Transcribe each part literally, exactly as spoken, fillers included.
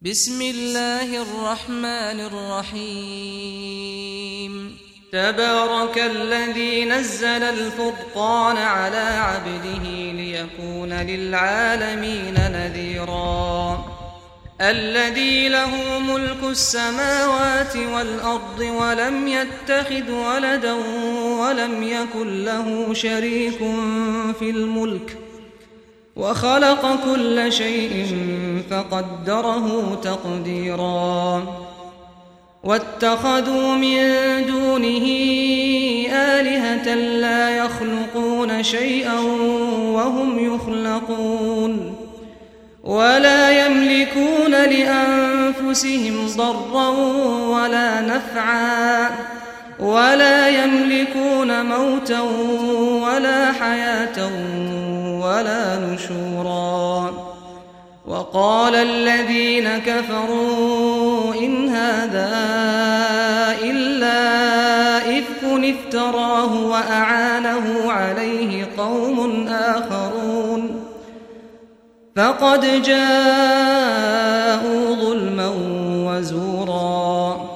بسم الله الرحمن الرحيم تبارك الذي نزل الفرقان على عبده ليكون للعالمين نذيرا الذي له ملك السماوات والأرض ولم يتخذ ولدا ولم يكن له شريك في الملك وخلق كل شيء فقدره تقديرا واتخذوا من دونه آلهة لا يخلقون شيئا وهم يخلقون ولا يملكون لأنفسهم ضرا ولا نفعا ولا يملكون موتا ولا حياة ولا نشورا وقال الذين كفروا إن هذا إلا إفك افتراه وأعانه عليه قوم آخرون فقد جاءوا ظلما وزورا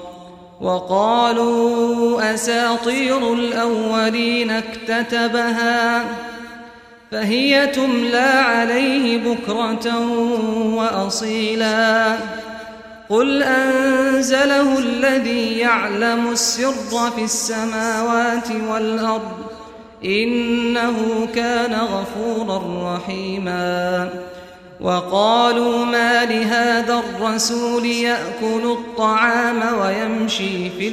وقالوا أساطير الأولين اكتتبها فهي تملى عليه بكرة وأصيلا قل أنزله الذي يعلم السر في السماوات والأرض إنه كان غفورا رحيما وقالوا ما لهذا الرسول يأكل الطعام ويمشي في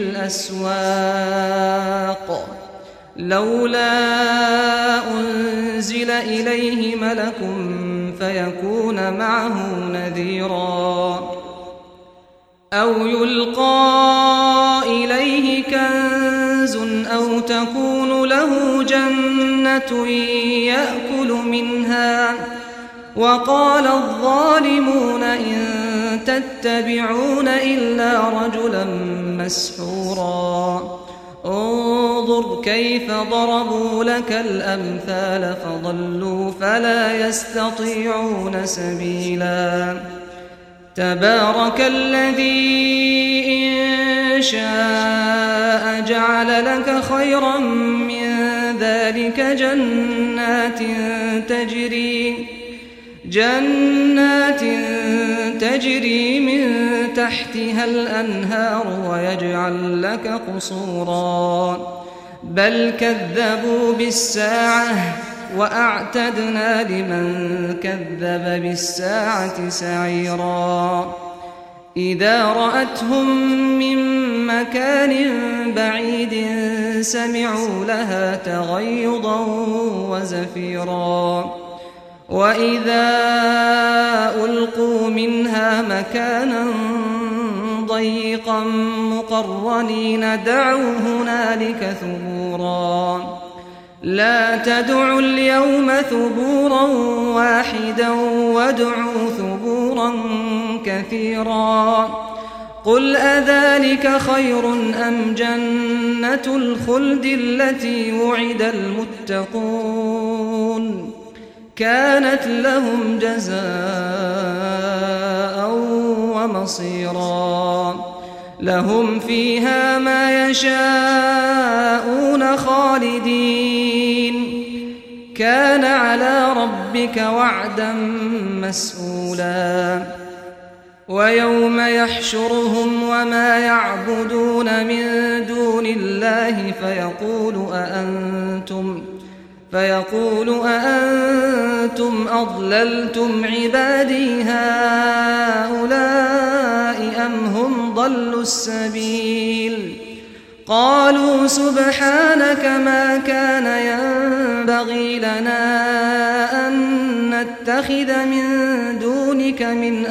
الأسواق لولا أنزل إليه ملك فيكون معه نذيرا أو يلقى إليه كنز أو تكون له جنة يأكل منها وقال الظالمون إن تتبعون إلا رجلا مسحورا انظر كيف ضربوا لك الأمثال فضلوا فلا يستطيعون سبيلا تبارك الذي إن شاء جعل لك خيرا من ذلك جنات تجري جنات تجري من تحتها الأنهار ويجعل لك قصورا بل كذبوا بالساعة وأعتدنا لمن كذب بالساعة سعيرا إذا رأتهم من مكان بعيد سمعوا لها تغيظا وزفيرا وإذا ألقوا منها مكانا ضيقا مقرنين دعوا هنالك ثبورا لا تدعوا اليوم ثبورا واحدا وادعوا ثبورا كثيرا قل أذلك خير أم جنة الخلد التي وعد المتقون كانت لهم جزاء ومصيرا لهم فيها ما يشاءون خالدين كان على ربك وعدا مسئولا ويوم يحشرهم وما يعبدون من دون الله فيقول أأنتم فيقول أأنتم أضللتم عبادي هؤلاء أم هم ضلوا السبيل قالوا سبحانك ما كان ينبغي لنا أن نتخذ من دونك من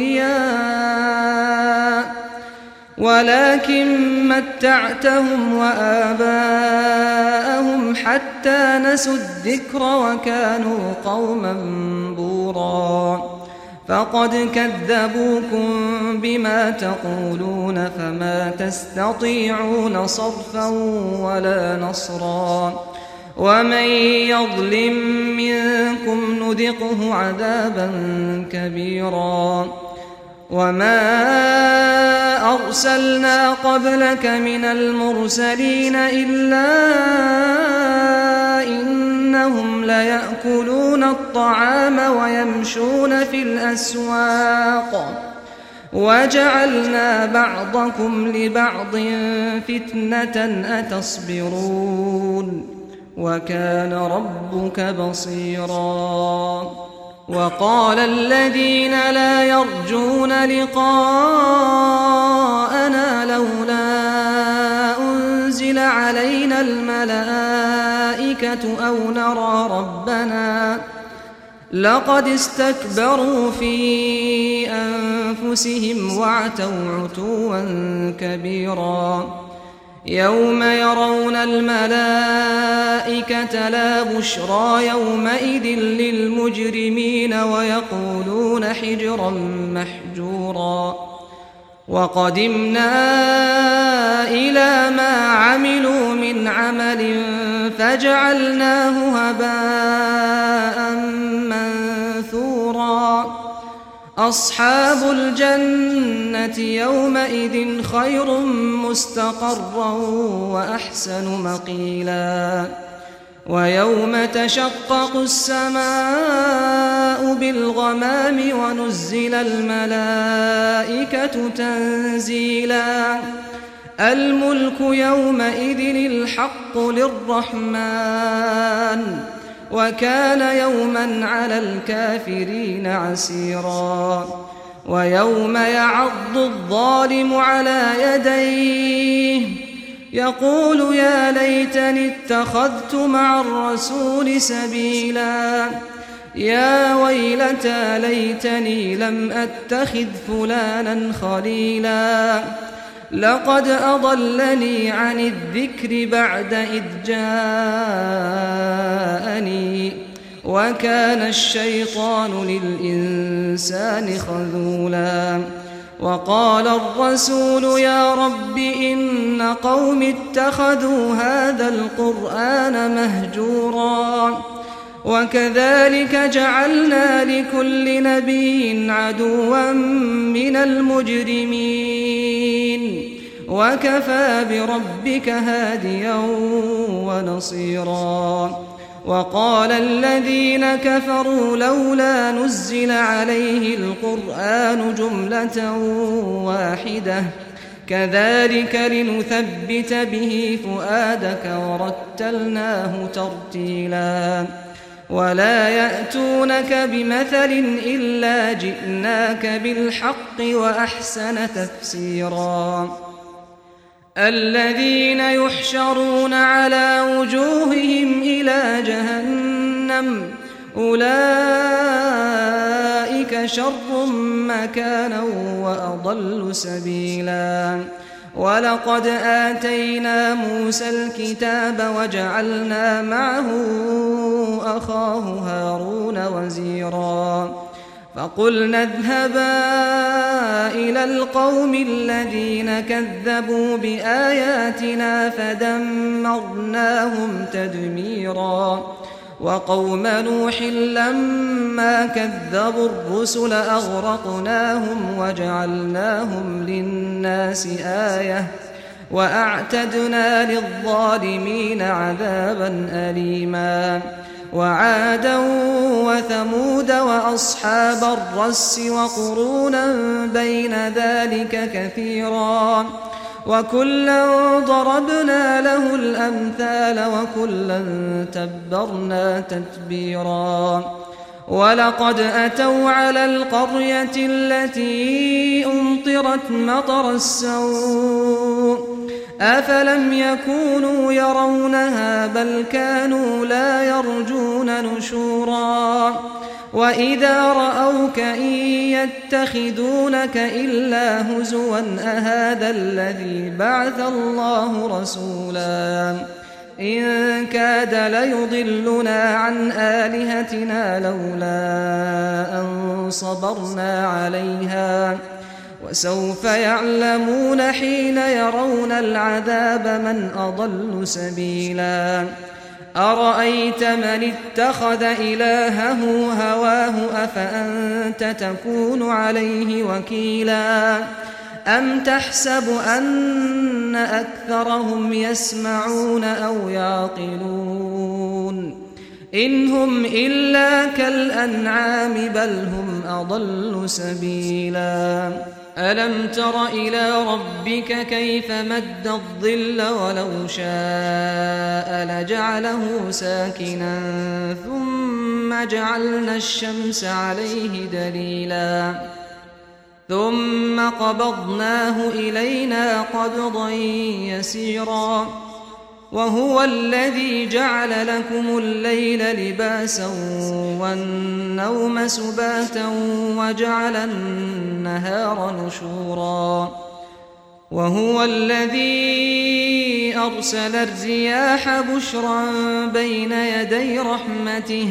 أولياء ولكن متعتهم وآباءهم حتى نسوا الذكر وكانوا قوما بورا فقد كذبوكم بما تقولون فما تستطيعون صرفا ولا نصرا ومن يظلم منكم نذقه عذابا كبيرا وما أرسلنا قبلك من المرسلين إلا إنهم ليأكلون الطعام ويمشون في الأسواق وجعلنا بعضكم لبعض فتنة أتصبرون وكان ربك بصيرا. وقال الذين لا يرجون لقاءنا لولا أنزل علينا الملائكة أو نرى ربنا لقد استكبروا في أنفسهم وعتوا عتوا كبيرا. يوم يرون الملائكة لا بشرى يومئذ للمجرمين ويقولون حجرا محجورا. وقدمنا إلى ما عملوا من عمل فجعلناه هباء منثورا. أصحاب الجنة يومئذ خير مستقرا وأحسن مقيلا. ويوم تشقق السماء بالغمام ونزل الملائكة تنزيلا. الملك يومئذ الحق للرحمن وكان يوما على الكافرين عسيرا. ويوم يعض الظالم على يديه يقول يا ليتني اتخذت مع الرسول سبيلا. يا ويلتى ليتني لم أتخذ فلانا خليلا. لقد أضلني عن الذكر بعد إذ جاءني وكان الشيطان للإنسان خذولا. وقال الرسول يا رب إن قوم اتخذوا هذا القرآن مهجورا. وكذلك جعلنا لكل نبي عدوا من المجرمين وكفى بربك هاديا ونصيرا. وقال الذين كفروا لولا نزل عليه القرآن جملة واحدة كذلك لنثبت به فؤادك ورتلناه ترتيلا. ولا يأتونك بمثل إلا جئناك بالحق وأحسن تفسيرا. الذين يحشرون على وجوههم إلى جهنم أولئك شر مكانا وأضل سبيلا. ولقد آتينا موسى الكتاب وجعلنا معه أخاه هارون وزيرا. فقلنا اذهبا إلى القوم الذين كذبوا بآياتنا فدمرناهم تدميرا. وقوم نوح لما كذبوا الرسل أغرقناهم وجعلناهم للناس آية وأعتدنا للظالمين عذابا أليما. وعادا وثمود وأصحاب الرس وقرونا بين ذلك كثيرا. وكلا ضربنا له الأمثال وكلا تبرنا تتبيرا. ولقد أتوا على القرية التي أمطرت مطر السوء أفلم يكونوا يرونها بل كانوا لا يرجون نشورا. وإذا رأوك إن يتخذونك إلا هزوا أهذا الذي بعث الله رسولا. إن كاد ليضلنا عن آلهتنا لولا أن صبرنا عليها وسوف يعلمون حين يرون العذاب من أضل سبيلا. أرأيت من اتخذ إلهه هواه أفأنت تكون عليه وكيلا أم تحسب أن أكثرهم يسمعون أو يعقلون إن هم إلا كالأنعام بل هم أضل سبيلا ألم تر إلى ربك كيف مد الظل ولو شاء لجعله ساكنا ثم جعلنا الشمس عليه دليلا ثم قبضناه إلينا قبضا يسيرا وهو الذي جعل لكم الليل لباسا والنوم سباتا وجعل النهار نشورا وهو الذي أرسل الرياح بشرا بين يدي رحمته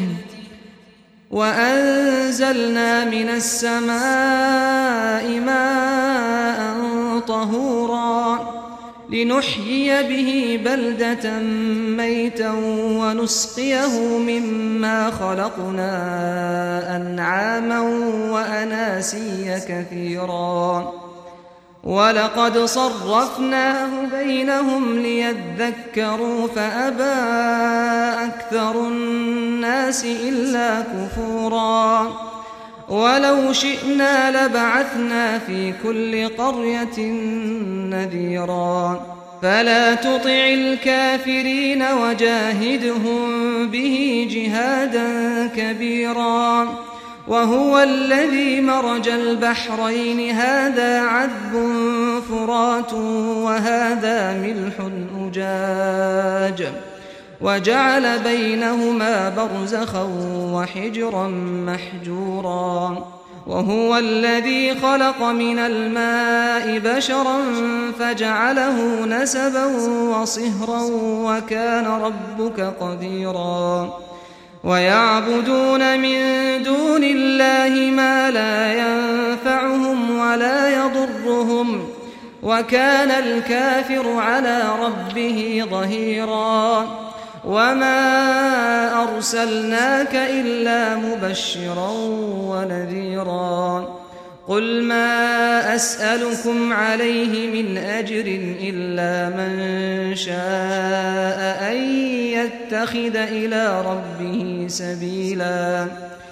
وأنزلنا من السماء ماء طهورا لنحيي به بلدة ميتا ونسقيه مما خلقنا أنعاما وأناسيا كثيرا ولقد صرفناه بينهم ليذكروا فأبى أكثر الناس إلا كفورا ولو شئنا لبعثنا في كل قرية نذيرا فلا تطع الكافرين وجاهدهم به جهادا كبيرا وهو الذي مرج البحرين هذا عذب فرات وهذا ملح أجاج وجعل بينهما برزخا وحجرا محجورا وهو الذي خلق من الماء بشرا فجعله نسبا وصهرا وكان ربك قديرا ويعبدون من دون الله ما لا ينفعهم ولا يضرهم وكان الكافر على ربه ظهيرا وما أرسلناك إلا مبشرا ونذيرا قل ما أسألكم عليه من أجر إلا من شاء أن يتخذ إلى ربه سبيلا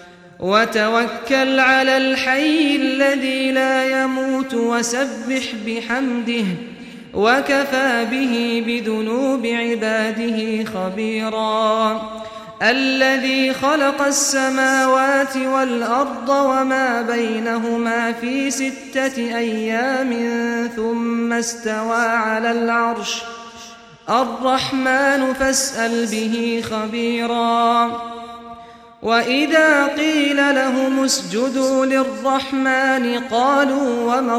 وتوكل على الحي الذي لا يموت وسبح بحمده وكفى به بذنوب عباده خبيرا الذي خلق السماوات والأرض وما بينهما في ستة أيام ثم استوى على العرش الرحمن فاسأل به خبيرا وإذا قيل لهم اسجدوا للرحمن قالوا وما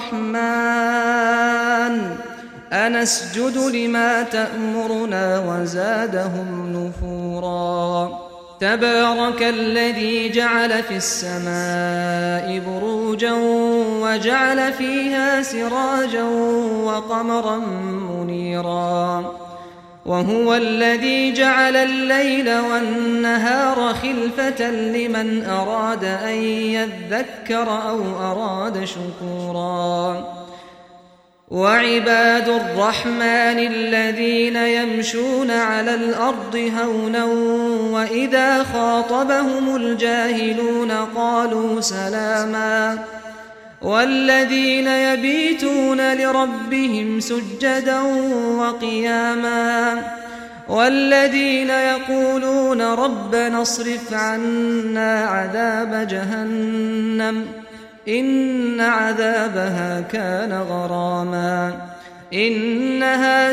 الرحمن أنسجد لما تأمرنا وزادهم نفورا تبارك الذي جعل في السماء بروجا وجعل فيها سراجا وقمرا منيرا وهو الذي جعل الليل والنهار خلفة لمن أراد أن يذكر أو أراد شكورا وعباد الرحمن الذين يمشون على الأرض هونا وإذا خاطبهم الجاهلون قالوا سلاما والذين يبيتون لربهم سجدا وقياما والذين يقولون ربنا اصرف عنا عذاب جهنم إن عذابها كان غراما إنها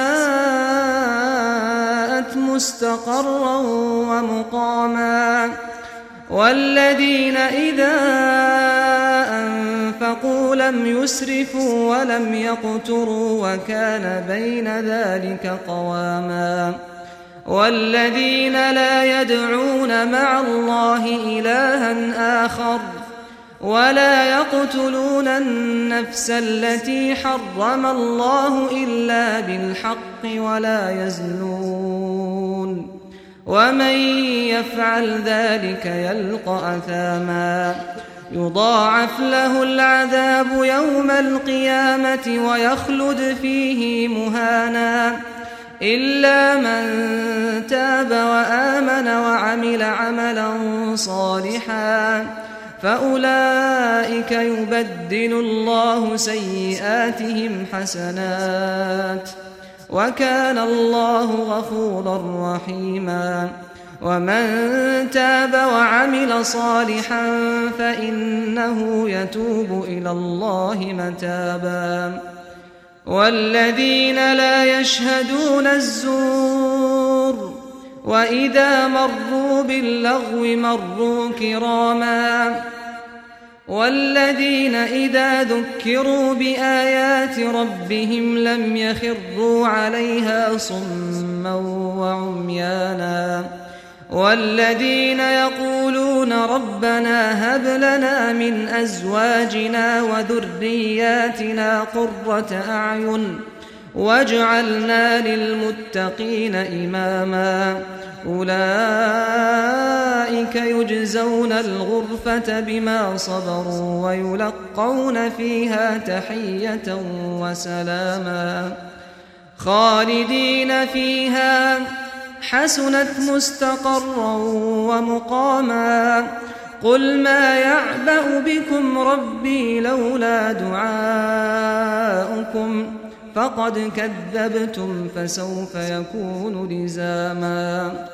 ساءت مستقرا ومقاما والذين إذا أنفقوا لم يسرفوا ولم يقتروا وكان بين ذلك قواما والذين لا يدعون مع الله إلها آخر ولا يقتلون النفس التي حرم الله إلا بالحق ولا يزنون ومن يفعل ذلك يلقى أثاما يضاعف له العذاب يوم القيامة ويخلد فيه مهانا إلا من تاب وآمن وعمل عملا صالحا فأولئك يبدل الله سيئاتهم حسنات وكان الله غفورا رحيما ومن تاب وعمل صالحا فإنه يتوب إلى الله متابا والذين لا يشهدون الزور وإذا مروا باللغو مروا كراما والذين إذا ذكروا بآيات ربهم لم يخروا عليها صما وعميانا والذين يقولون ربنا هب لنا من أزواجنا وذرياتنا قرة أعين واجعلنا للمتقين إماما أولئك يجزون الغرفة بما صبروا ويلقون فيها تحية وسلاما خالدين فيها حسنت مستقرا ومقاما قل ما يعبأ بكم ربي لولا دعاؤكم فقد كذبتم فسوف يكون لزاما